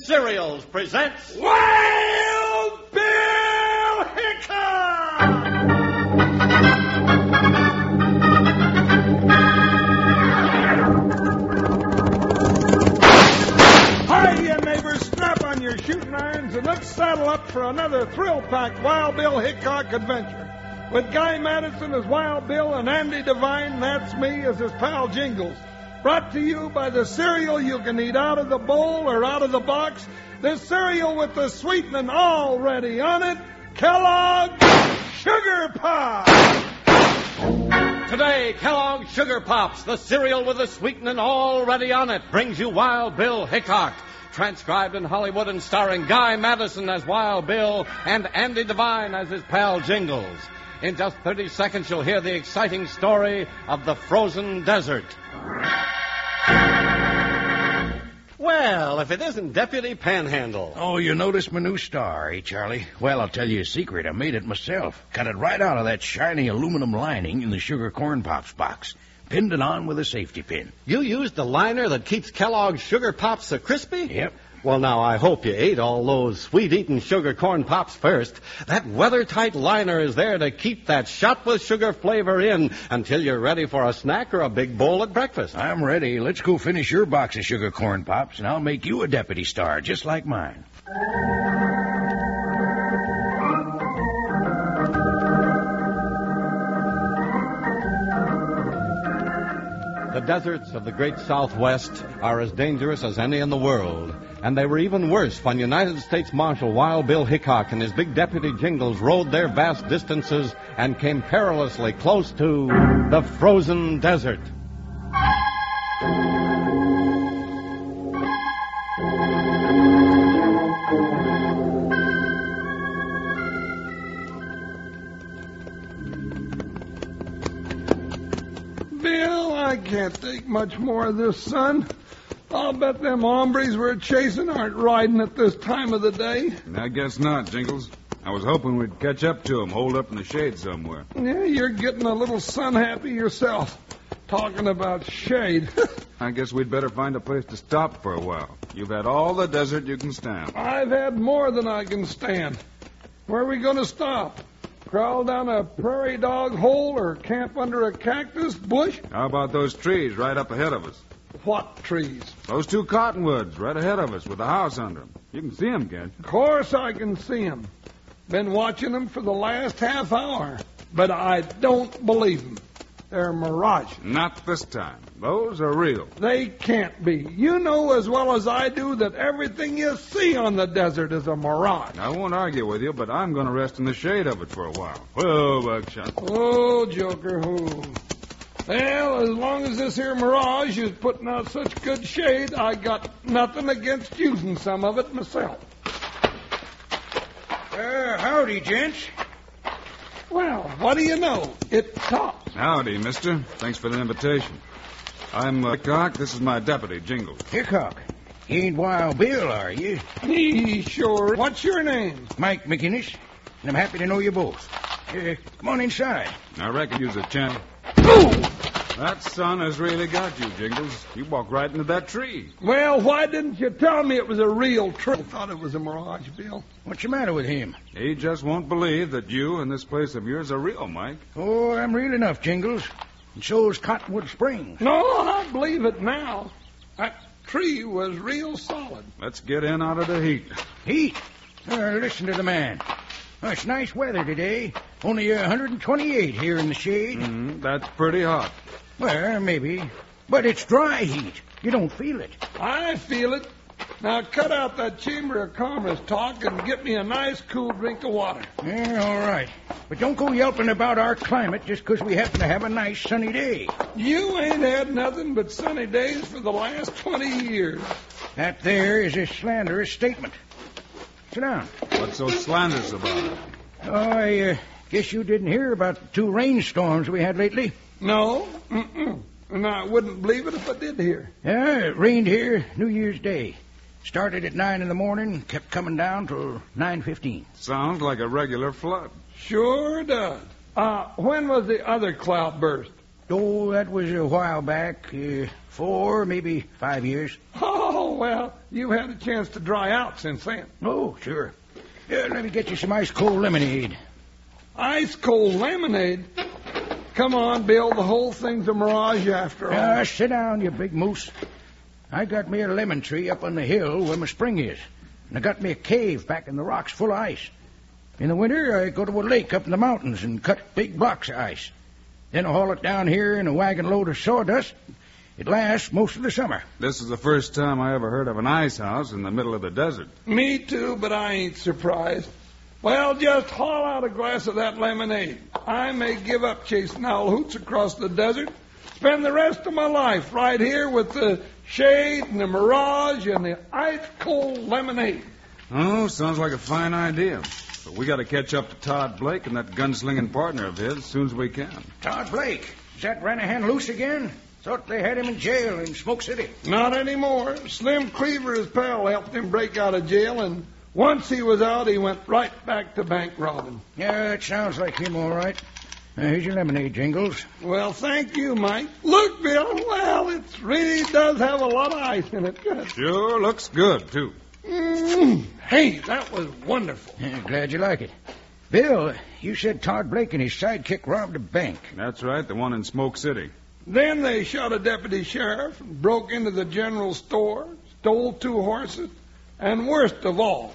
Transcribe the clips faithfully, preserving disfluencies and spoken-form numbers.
Cereals presents Wild Bill Hickok! Hiya, neighbors, strap on your shooting irons and let's saddle up for another thrill-packed Wild Bill Hickok adventure. With Guy Madison as Wild Bill and Andy Devine, that's me, as his pal Jingles. Brought to you by the cereal you can eat out of the bowl or out of the box. The cereal with the sweetening already on it, Kellogg's Sugar Pops. Today, Kellogg's Sugar Pops, the cereal with the sweetening already on it, brings you Wild Bill Hickok. Transcribed in Hollywood and starring Guy Madison as Wild Bill and Andy Devine as his pal Jingles. In just thirty seconds, you'll hear the exciting story of the frozen desert. Well, if it isn't Deputy Panhandle. Oh, you noticed my new star, eh, Charlie? Well, I'll tell you a secret. I made it myself. Cut it right out of that shiny aluminum lining in the Sugar Corn Pops box. Pinned it on with a safety pin. You used the liner that keeps Kellogg's Sugar Pops so crispy? Yep. Well, now, I hope you ate all those sweet-eating sugar corn pops first. That weather-tight liner is there to keep that shot with sugar flavor in until you're ready for a snack or a big bowl at breakfast. I'm ready. Let's go finish your box of Sugar Corn Pops, and I'll make you a deputy star just like mine. The deserts of the great Southwest are as dangerous as any in the world. And they were even worse when United States Marshal Wild Bill Hickok and his big deputy Jingles rode their vast distances and came perilously close to the frozen desert. Bill, I can't take much more of this, son. I'll bet them hombres we're chasing aren't riding at this time of the day. I guess not, Jingles. I was hoping we'd catch up to them, holed up in the shade somewhere. Yeah, you're getting a little sun-happy yourself, talking about shade. I guess we'd better find a place to stop for a while. You've had all the desert you can stand. I've had more than I can stand. Where are we going to stop? Crawl down a prairie dog hole or camp under a cactus bush? How about those trees right up ahead of us? What trees? Those two cottonwoods right ahead of us with the house under them. You can see them, can't Of course I can see 'em. Been watching 'em for the last half hour. But I don't believe 'em. They're mirages. you? Not this time. Those are real. They can't be. You know as well as I do that everything you see on the desert is a mirage. I won't argue with you, but I'm going to rest in the shade of it for a while. Whoa, Buckshot. Oh, Joker, who? Well, as long as this here mirage is putting out such good shade, I got nothing against using some of it myself. Uh, howdy, gents. Well, what do you know? It talks. Howdy, mister. Thanks for the invitation. I'm uh, Hickok. This is my deputy, Jingles. Hickok. You ain't Wild Bill, are you? He sure. What's your name? Mike McInnes. And I'm happy to know you both. Uh, come on inside. I reckon you's a champ. That sun has really got you, Jingles. You walked right into that tree. Well, why didn't you tell me it was a real tree? I thought it was a mirage, Bill. What's the matter with him? He just won't believe that you and this place of yours are real, Mike. Oh, I'm real enough, Jingles. And so's Cottonwood Springs. No, I believe it now. That tree was real solid. Let's get in out of the heat. Heat? Uh, listen to the man. Oh, it's nice weather today. Only uh, one hundred twenty-eight here in the shade. Mm, that's pretty hot. Well, maybe. But it's dry heat. You don't feel it. I feel it. Now cut out that Chamber of Commerce talk and get me a nice cool drink of water. Yeah, all right. But don't go yelping about our climate just 'cause we happen to have a nice sunny day. You ain't had nothing but sunny days for the last twenty years. That there is a slanderous statement. Sit down. What's so slanderous about it? Oh, I uh, guess you didn't hear about the two rainstorms we had lately. No? Mm-mm. And I wouldn't believe it if I did hear. Yeah, it rained here New Year's Day. Started at nine in the morning, kept coming down till nine fifteen. Sounds like a regular flood. Sure does. Uh, when was the other cloudburst? Oh, that was a while back. Uh, four, maybe five years. Oh, well, you've had a chance to dry out since then. Oh, sure. Here, let me get you some ice-cold lemonade. Ice-cold lemonade? Come on, Bill. The whole thing's a mirage after all. Ah, sit down, you big moose. I got me a lemon tree up on the hill where my spring is. And I got me a cave back in the rocks full of ice. In the winter, I go to a lake up in the mountains and cut big blocks of ice. Then I haul it down here in a wagon load of sawdust. It lasts most of the summer. This is the first time I ever heard of an ice house in the middle of the desert. Me too, but I ain't surprised. Well, just haul out a glass of that lemonade. I may give up chasing owl hoots across the desert. Spend the rest of my life right here with the shade and the mirage and the ice-cold lemonade. Oh, sounds like a fine idea. But we got to catch up to Todd Blake and that gunslinging partner of his as soon as we can. Todd Blake? Is that Ranahan loose again? Thought they had him in jail in Smoke City. Not anymore. Slim Cleaver, his pal, helped him break out of jail, and once he was out, he went right back to bank robbing. Yeah, that sounds like him, all right. Uh, here's your lemonade, Jingles. Well, thank you, Mike. Look, Bill, well, it really does have a lot of ice in it. Good. Sure looks good, too. Mm, hey, that was wonderful. Yeah, glad you like it. Bill, you said Todd Blake and his sidekick robbed a bank. That's right, the one in Smoke City. Then they shot a deputy sheriff and broke into the general store, stole two horses, and worst of all,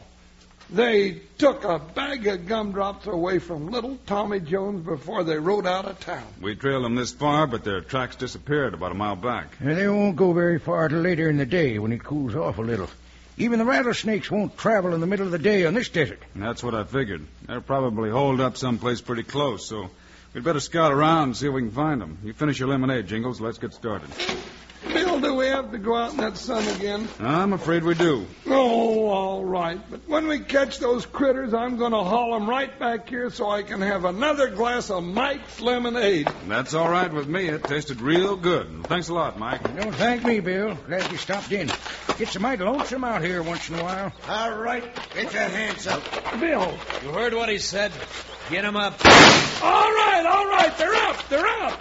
they took a bag of gumdrops away from little Tommy Jones before they rode out of town. We trailed them this far, but their tracks disappeared about a mile back. Uh, they won't go very far till later in the day when it cools off a little. Even the rattlesnakes won't travel in the middle of the day on this desert. And that's what I figured. They're probably holed up someplace pretty close, so we'd better scout around and see if we can find them. You finish your lemonade, Jingles. Let's get started. Bill, do we have to go out in that sun again? I'm afraid we do. Oh, all right. But when we catch those critters, I'm going to haul them right back here so I can have another glass of Mike's lemonade. That's all right with me. It tasted real good. Thanks a lot, Mike. Don't thank me, Bill. Glad you stopped in. It's mighty lonesome out here once in a while. All right, get your hands up. Bill. You heard what he said. Get him up. All right, all right. They're up. They're up.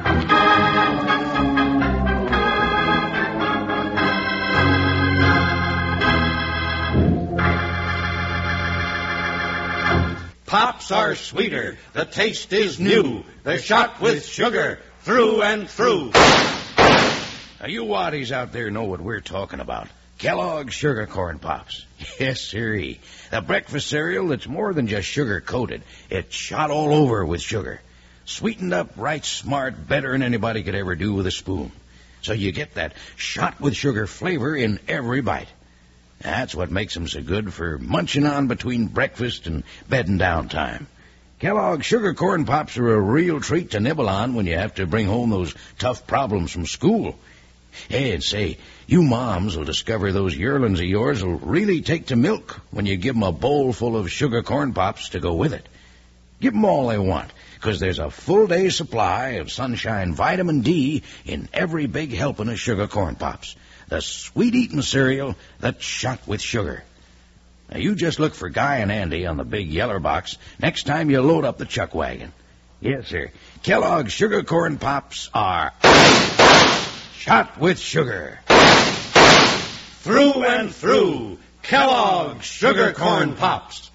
Pops are sweeter. The taste is new. They're shot with sugar through and through. Now, you waddies out there know what we're talking about. Kellogg's Sugar Corn Pops. Yes, sirree. The breakfast cereal that's more than just sugar-coated. It's shot all over with sugar. Sweetened up right smart, better than anybody could ever do with a spoon. So you get that shot with sugar flavor in every bite. That's what makes them so good for munching on between breakfast and bedding down time. Kellogg's Sugar Corn Pops are a real treat to nibble on when you have to bring home those tough problems from school. Hey, and say, you moms will discover those yearlings of yours will really take to milk when you give them a bowl full of Sugar Corn Pops to go with it. Give them all they want, because there's a full day's supply of sunshine vitamin D in every big helping of Sugar Corn Pops. The sweet-eating cereal that's shot with sugar. Now, you just look for Guy and Andy on the big yeller box next time you load up the chuck wagon. Yes, sir. Kellogg's Sugar Corn Pops are shot with sugar. Through and through. Kellogg's Sugar Corn Pops.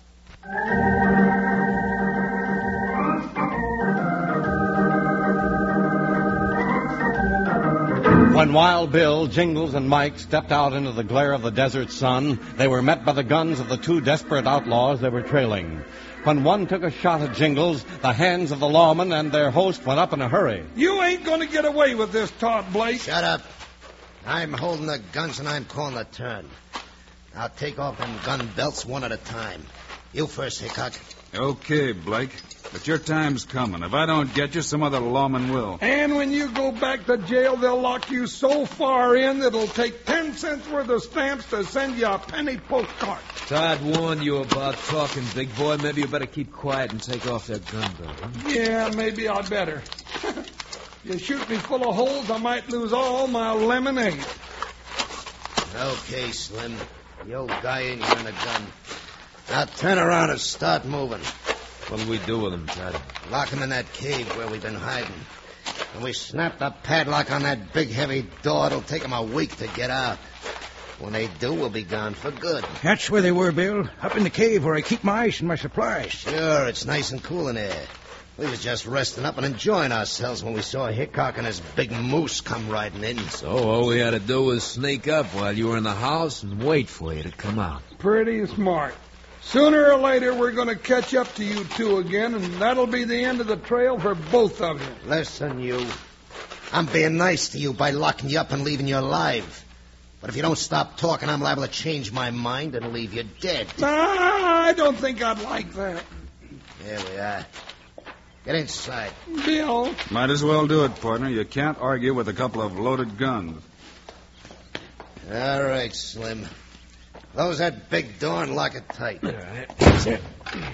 When Wild Bill, Jingles, and Mike stepped out into the glare of the desert sun, they were met by the guns of the two desperate outlaws they were trailing. When one took a shot at Jingles, the hands of the lawman and their host went up in a hurry. You ain't going to get away with this, Todd Blake. Shut up. I'm holding the guns and I'm calling the turn. I'll take off them gun belts one at a time. You first, Hickok. Okay, Blake. But your time's coming. If I don't get you, some other lawman will. And when you go back to jail, they'll lock you so far in that it'll take ten cents worth of stamps to send you a penny postcard. Todd warned you about talking, big boy. Maybe you better keep quiet and take off that gun belt. Huh? Yeah, maybe I'd better. You shoot me full of holes, I might lose all my lemonade. Okay, Slim. The old guy ain't wearing a gun. Now turn around and start moving. What'll we do with him, Todd? Lock him in that cave where we've been hiding. When we snap the padlock on that big, heavy door, it'll take him a week to get out. When they do, we'll be gone for good. That's where they were, Bill. Up in the cave where I keep my ice and my supplies. Sure, it's nice and cool in there. We was just resting up and enjoying ourselves when we saw Hickok and his big moose come riding in. So all we had to do was sneak up while you were in the house and wait for you to come out. Pretty smart. Sooner or later, we're going to catch up to you two again, and that'll be the end of the trail for both of you. Listen, you. I'm being nice to you by locking you up and leaving you alive. But if you don't stop talking, I'm liable to change my mind and leave you dead. Ah, I don't think I'd like that. Here we are. Get inside. Bill. Might as well do it, partner. You can't argue with a couple of loaded guns. All right, Slim. Close that big door and lock it tight. All right. That's it.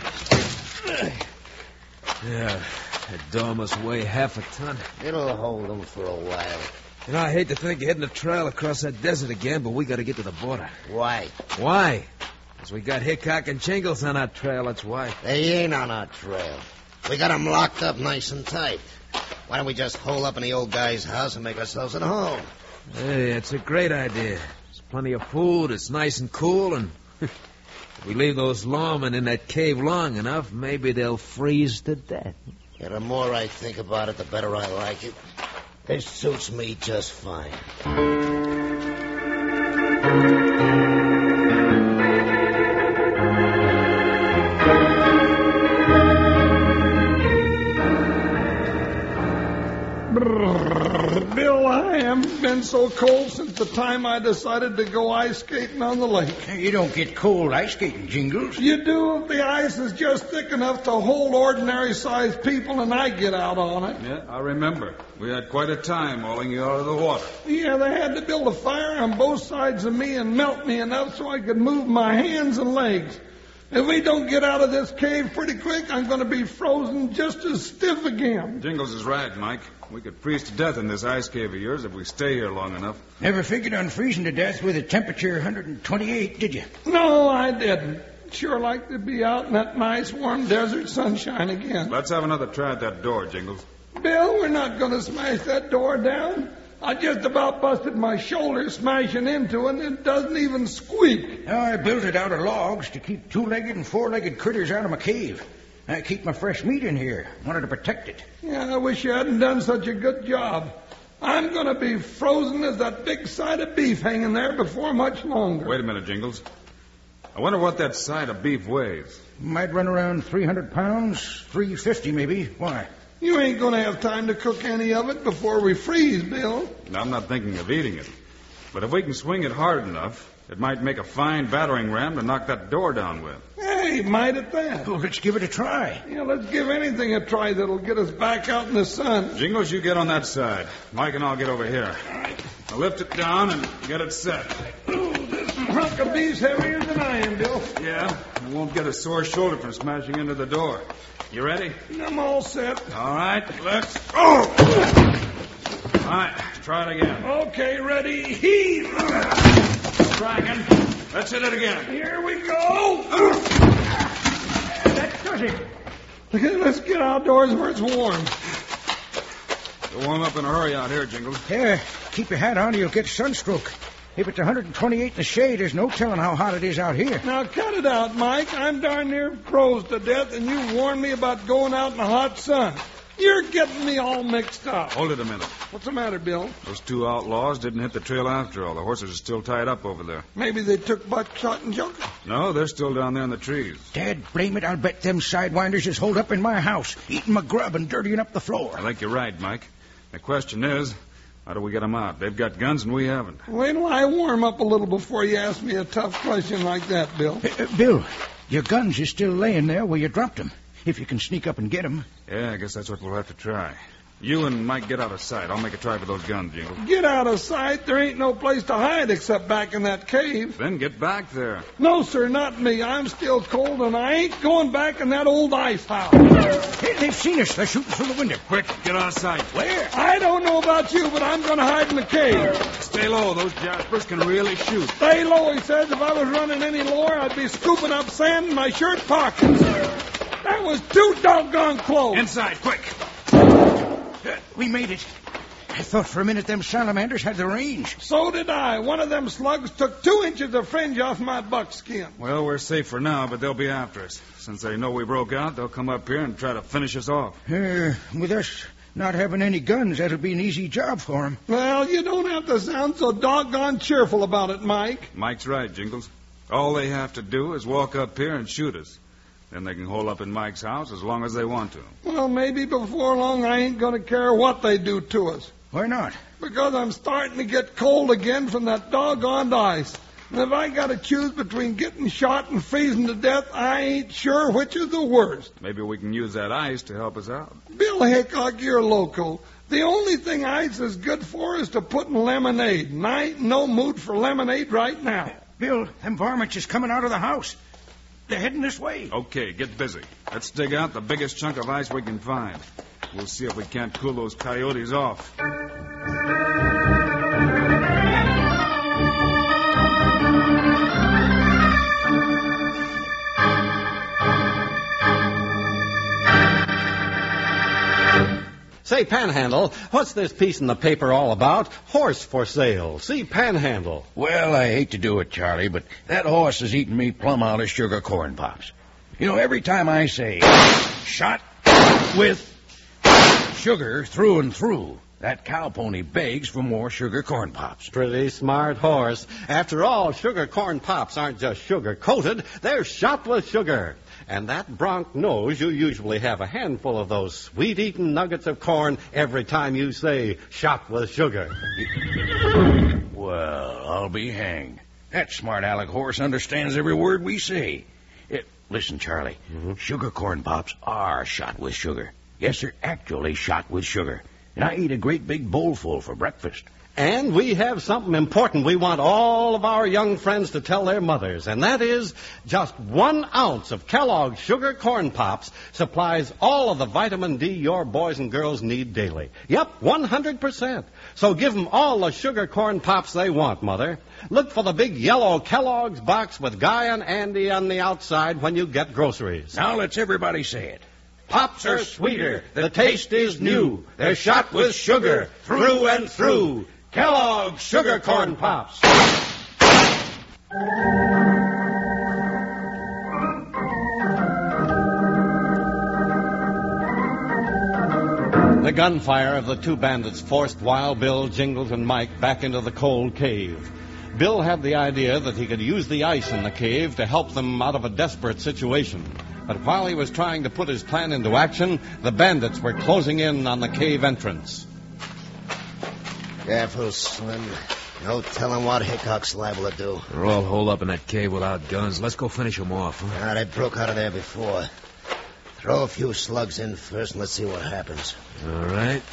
Yeah, that door must weigh half a ton. It'll hold them for a while. You know, I hate to think of hitting a trail across that desert again, but we got to get to the border. Why? Why? Because we got Hickok and Jingles on our trail, that's why. They ain't on our trail. We got them locked up nice and tight. Why don't we just hole up in the old guy's house and make ourselves at home? Hey, that's a great idea. There's plenty of food, it's nice and cool, and if we leave those lawmen in that cave long enough, maybe they'll freeze to death. Yeah, the more I think about it, the better I like it. This suits me just fine. Bill, I haven't been so cold since the time I decided to go ice skating on the lake. You don't get cold ice skating, Jingles. You do if the ice is just thick enough to hold ordinary-sized people and I get out on it. Yeah, I remember. We had quite a time hauling you out of the water. Yeah, they had to build a fire on both sides of me and melt me enough so I could move my hands and legs. If we don't get out of this cave pretty quick, I'm going to be frozen just as stiff again. Jingles is right, Mike. We could freeze to death in this ice cave of yours if we stay here long enough. Never figured on freezing to death with a temperature one hundred twenty-eight, did you? No, I didn't. Sure like to be out in that nice warm desert sunshine again. Let's have another try at that door, Jingles. Bill, we're not going to smash that door down. I just about busted my shoulder smashing into it, and it doesn't even squeak. Oh, I built it out of logs to keep two-legged and four-legged critters out of my cave. I keep my fresh meat in here. Wanted to protect it. Yeah, I wish you hadn't done such a good job. I'm going to be frozen as that big side of beef hanging there before much longer. Wait a minute, Jingles. I wonder what that side of beef weighs. Might run around three hundred pounds, three fifty maybe. Why? You ain't going to have time to cook any of it before we freeze, Bill. Now, I'm not thinking of eating it. But if we can swing it hard enough, it might make a fine battering ram to knock that door down with. Hey, might at that. Well, let's give it a try. Yeah, let's give anything a try that'll get us back out in the sun. Jingles, you get on that side. Mike and I'll get over here. Now lift it down and get it set. Ooh, this hunk of beef's heavier than I am, Bill. Yeah, you won't get a sore shoulder from smashing into the door. You ready? I'm all set. All right, let's go. All right, try it again. Okay, ready. Heave. Try again. Let's hit it again. Here we go. That does it. Okay, let's get outdoors where it's warm. You'll warm up in a hurry out here, Jingles. Here, keep your hat on or you'll get sunstroke. If it's one hundred twenty-eight in the shade, there's no telling how hot it is out here. Now, cut it out, Mike. I'm darn near froze to death, and you warned me about going out in the hot sun. You're getting me all mixed up. Hold it a minute. What's the matter, Bill? Those two outlaws didn't hit the trail after all. The horses are still tied up over there. Maybe they took Buckshot and Joker. No, they're still down there in the trees. Dad, blame it, I'll bet them sidewinders is holed up in my house, eating my grub and dirtying up the floor. I think you're right, Mike. The question is, how do we get them out? They've got guns and we haven't. Wait till I warm up a little before you ask me a tough question like that, Bill. Uh, uh, Bill, your guns are still laying there where you dropped them. If you can sneak up and get them. Yeah, I guess that's what we'll have to try. You and Mike get out of sight. I'll make a try for those guns, Jingles. Get out of sight? There ain't no place to hide except back in that cave. Then get back there. No, sir, not me. I'm still cold, and I ain't going back in that old ice house. Hey, they've seen us. They're shooting through the window. Quick, get out of sight. Where? I don't know about you, but I'm going to hide in the cave. Stay low. Those jaspers can really shoot. Stay low, he says. If I was running any lower, I'd be scooping up sand in my shirt pockets. That was too doggone close. Inside, quick. Uh, we made it. I thought for a minute them salamanders had the range. So did I. One of them slugs took two inches of fringe off my buckskin. Well, we're safe for now, but they'll be after us. Since they know we broke out, they'll come up here and try to finish us off. Uh, with us not having any guns, that'll be an easy job for them. Well, you don't have to sound so doggone cheerful about it, Mike. Mike's right, Jingles. All they have to do is walk up here and shoot us. Then they can hole up in Mike's house as long as they want to. Well, maybe before long I ain't going to care what they do to us. Why not? Because I'm starting to get cold again from that doggone ice. And if I got to choose between getting shot and freezing to death, I ain't sure which is the worst. Maybe we can use that ice to help us out. Bill Hickok, you're loco. The only thing ice is good for is to put in lemonade, and I ain't in no mood for lemonade right now. Bill, them varmints is coming out of the house. They're heading this way. Okay, get busy. Let's dig out the biggest chunk of ice we can find. We'll see if we can't cool those coyotes off. Say, Panhandle, what's this piece in the paper all about? Horse for sale. See Panhandle. Well, I hate to do it, Charlie, but that horse is eating me plumb out of sugar corn pops. You know, every time I say, shot with sugar through and through, that cow pony begs for more sugar corn pops. Pretty smart horse. After all, sugar corn pops aren't just sugar-coated. They're shot with sugar. And that bronc knows you usually have a handful of those sweet-eating nuggets of corn every time you say, shot with sugar. Well, I'll be hanged. That smart aleck horse understands every word we say. It, listen, Charlie, mm-hmm. Sugar corn pops are shot with sugar. Yes, they're actually shot with sugar. And I eat a great big bowlful for breakfast. And we have something important we want all of our young friends to tell their mothers, and that is just one ounce of Kellogg's Sugar Corn Pops supplies all of the vitamin D your boys and girls need daily. Yep, one hundred percent. So give them all the Sugar Corn Pops they want, Mother. Look for the big yellow Kellogg's box with Guy and Andy on the outside when you get groceries. Now let's everybody say it. Pops are sweeter, the taste is new. They're shot with sugar, through and through. Kellogg's Sugar Corn Pops. The gunfire of the two bandits forced Wild Bill, Jingles, and Mike back into the cold cave. Bill had the idea that he could use the ice in the cave to help them out of a desperate situation. But while he was trying to put his plan into action, the bandits were closing in on the cave entrance. Careful, Slim. No telling what Hickok's liable to do. They're all holed up in that cave without guns. Let's go finish them off, huh? Ah, they broke out of there before. Throw a few slugs in first and let's see what happens. All right.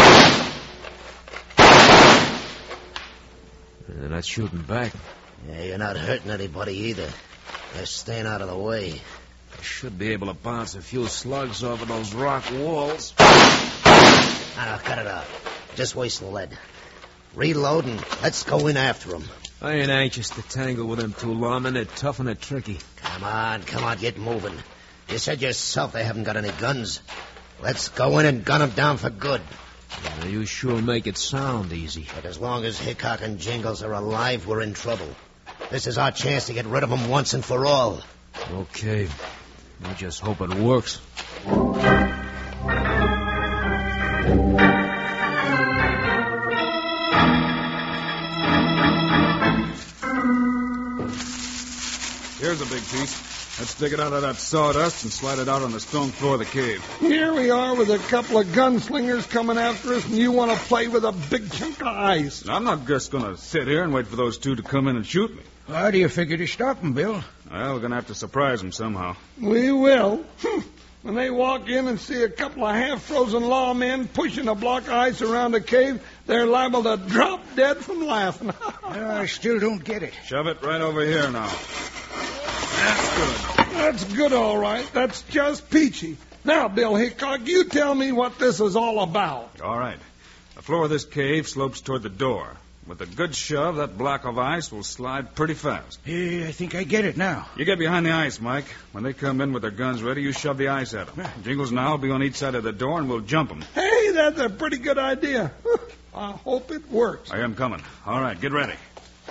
They're not shooting back. Yeah, you're not hurting anybody either. They're staying out of the way. I should be able to bounce a few slugs over those rock walls. Ah, cut it out. Just wasting lead. Reload and let's go in after them. I ain't anxious to tangle with them two lawmen. They're tough and they're tricky. Come on, come on, get moving. You said yourself they haven't got any guns. Let's go in and gun them down for good. Yeah, you sure make it sound easy. But as long as Hickok and Jingles are alive, we're in trouble. This is our chance to get rid of them once and for all. Okay. I just hope it works. Here's a big piece. Let's dig it out of that sawdust and slide it out on the stone floor of the cave. Here we are with a couple of gunslingers coming after us, and you want to play with a big chunk of ice. I'm not just going to sit here and wait for those two to come in and shoot me. How do you figure to stop them, Bill? Well, we're going to have to surprise them somehow. We will. When they walk in and see a couple of half-frozen lawmen pushing a block of ice around the cave, they're liable to drop dead from laughing. I still don't get it. Shove it right over here now. That's good. That's good, all right. That's just peachy. Now, Bill Hickok, you tell me what this is all about. All right. The floor of this cave slopes toward the door. With a good shove, that block of ice will slide pretty fast. Yeah, I think I get it now. You get behind the ice, Mike. When they come in with their guns ready, you shove the ice at them. Jingles and I will be on each side of the door, and we'll jump them. Hey, that's a pretty good idea. I hope it works. I am coming. All right, get ready.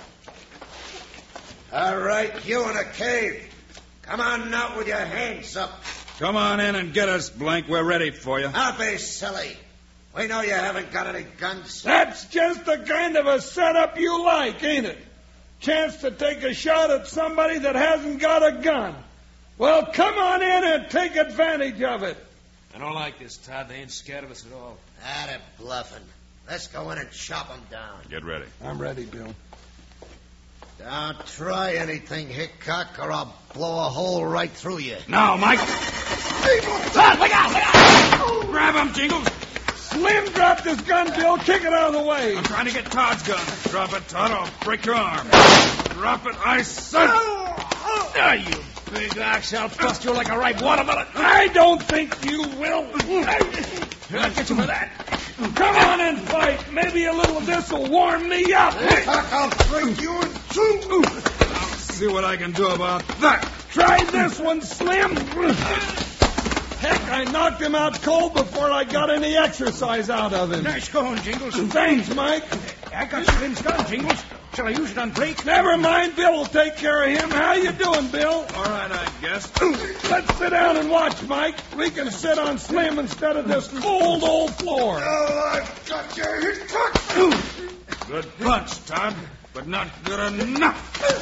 All right, you in the cave. Come on out with your hands up. Come on in and get us, Blank. We're ready for you. Don't be silly. We know you haven't got any guns. That's just the kind of a setup you like, ain't it? Chance to take a shot at somebody that hasn't got a gun. Well, come on in and take advantage of it. I don't like this, Todd. They ain't scared of us at all. That bluffing. Let's go in and chop them down. Get ready. I'm ready, Bill. Don't try anything, Hickok, or I'll blow a hole right through you. Now, Mike. Todd, look out, look out! Grab him, Jingles. Slim dropped his gun, Bill. Kick it out of the way. I'm trying to get Todd's gun. Drop it, Todd. I'll break your arm. Drop it, I said. Ah, you big ox. I'll bust you like a ripe watermelon. I don't think you will. I'll get you for that. Come on and fight. Maybe a little of this will warm me up. Hickok, I'll break you in two. I'll see what I can do about that. Try this one, Slim. Heck, I knocked him out cold before I got any exercise out of him. Nice going, Jingles. Thanks, Mike. I got Slim's gun, Jingles. Shall I use it on Blake? Never mind, Bill will take care of him. How you doing, Bill? All right, I guess. Let's sit down and watch, Mike. We can sit on Slim instead of this cold old floor. Oh, I've got you, Hickok. Good punch, Todd, but not good enough.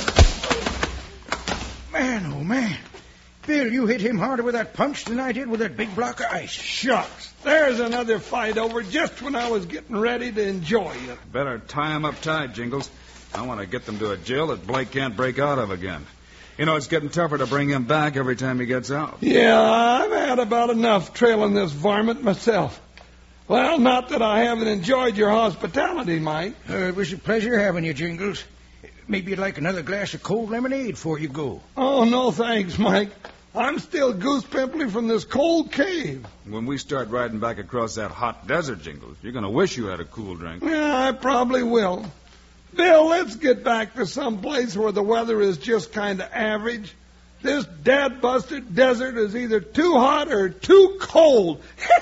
Man, oh, man. Bill, you hit him harder with that punch than I did with that big block of ice. Shucks. There's another fight over just when I was getting ready to enjoy it. Better tie him up tight, Jingles. I want to get them to a jail that Blake can't break out of again. You know, it's getting tougher to bring him back every time he gets out. Yeah, I've had about enough trailing this varmint myself. Well, not that I haven't enjoyed your hospitality, Mike. Uh, it was a pleasure having you, Jingles. Maybe you'd like another glass of cold lemonade before you go. Oh, no thanks, Mike. I'm still goose pimply from this cold cave. When we start riding back across that hot desert, Jingles, you're going to wish you had a cool drink. Yeah, I probably will. Bill, let's get back to some place where the weather is just kind of average. This dad-busted desert is either too hot or too cold.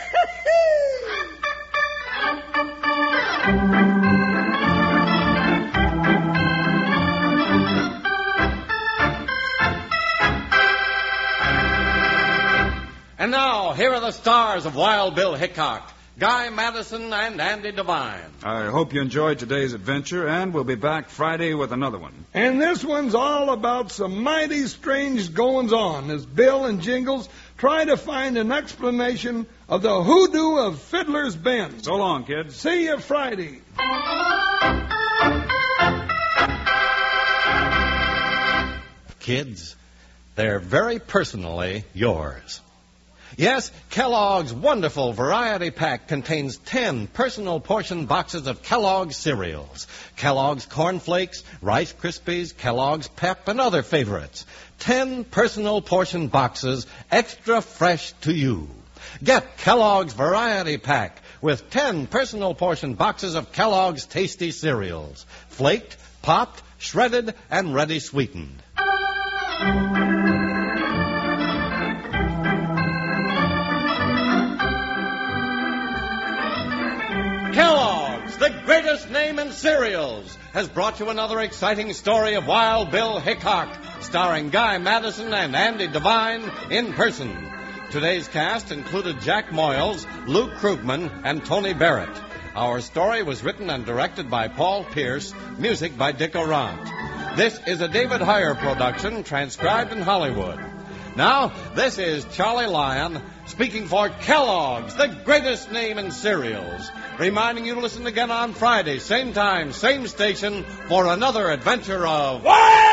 And now, here are the stars of Wild Bill Hickok, Guy Madison and Andy Devine. I hope you enjoyed today's adventure, and we'll be back Friday with another one. And this one's all about some mighty strange goings-on as Bill and Jingles try to find an explanation of the hoodoo of Fiddler's Bend. So long, kids. See you Friday. Kids, they're very personally yours. Yes, Kellogg's wonderful variety pack contains ten personal portion boxes of Kellogg's cereals. Kellogg's Corn Flakes, Rice Krispies, Kellogg's Pep, and other favorites. Ten personal portion boxes, extra fresh to you. Get Kellogg's variety pack with ten personal portion boxes of Kellogg's tasty cereals. Flaked, popped, shredded, and ready sweetened. Kellogg's, the greatest name in cereals, has brought you another exciting story of Wild Bill Hickok, starring Guy Madison and Andy Devine in person. Today's cast included Jack Moyles, Luke Krugman, and Tony Barrett. Our story was written and directed by Paul Pierce, music by Dick Orant. This is a David Heyer production, transcribed in Hollywood. Now, this is Charlie Lyon speaking for Kellogg's, the greatest name in cereals, reminding you to listen again on Friday, same time, same station, for another adventure of Wild